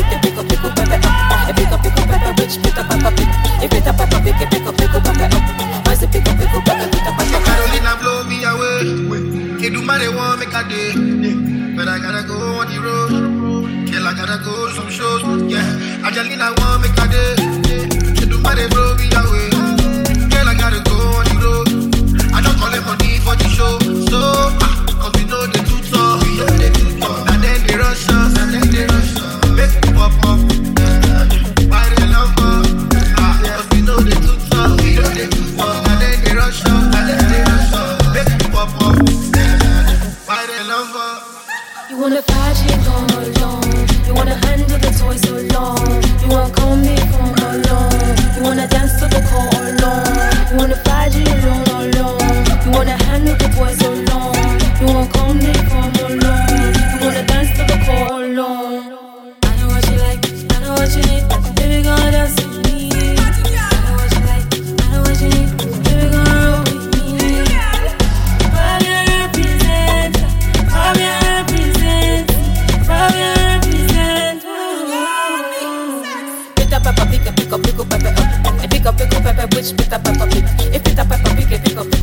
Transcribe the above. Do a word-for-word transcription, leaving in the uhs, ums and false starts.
pick it, pick up, pick up, pepper up. If pick up, pick up, pepper rich, pick up, pepper pick. If pick up, pepper pick it, pick up, pick up, pepper up. Once pick up, pick up, pepper, pick up, pepper. Carolina blow me away. Can't do my they want make a day, but I gotta go on the road. Girl, I gotta go to some shows. Yeah, Angelina want make a day. Can't do my they blow me away. Girl, I gotta go on the road. I don't call them money for the show, so ah, cause we know they too tough. We know they too tough. And then they rush us, and then they rush us. Make it pop up. Why they love us? Ah, cause we know they too tough. We know they too tough. And then they rush us, and then they rush us. Make it pop up. Why they love us? You wanna fight it all alone. You wanna handle the toy so long. You wanna call me from alone. You wanna dance to the call alone. You wanna fight it alone, alone. You wanna handle the boy so long. You wanna call me from alone. You wanna dance to the call alone. I know what you like, I know what you need. Baby, gonna dance with me. I know what you like, I know what you need. Baby, gonna roll with me. Fabia represent, Fabia represent, Fabia represent. Pick up, pepper, pick up, pick up, pick up, pepper up. Pick up, pick up, pepper, which pick up, pepper, pick. If pick up, pepper, pick it, pick up.